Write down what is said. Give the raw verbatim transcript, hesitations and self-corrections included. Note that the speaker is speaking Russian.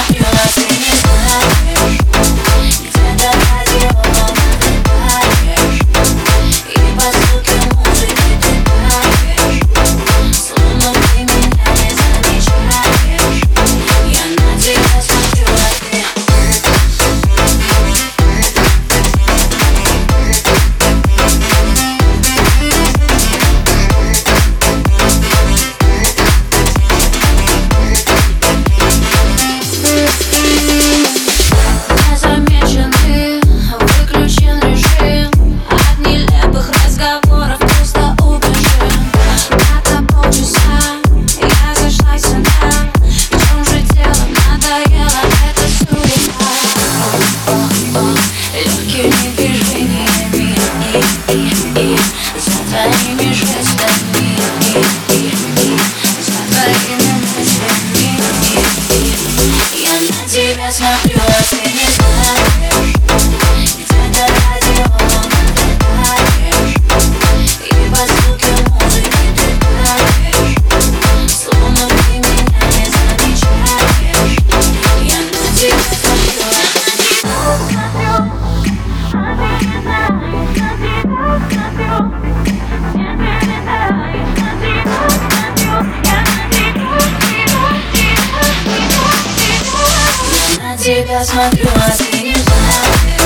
смотрю, а ты не знаешь. Где-то радио нагреваешь, и по звуке музыки ты таешь, словно ты меня не замечаешь. Я на тебя смотрю, а ты за твоими жестами, за твоими мыслями. Я на тебя смотрю, а ты не знаешь. Где-то радио нагреваешь, и по звуке музыки ты таешь, словно ты меня не замечаешь. Я на тебя смотрю, а ты не знаешь. Я на тебя смотрю, а ты не знаешь.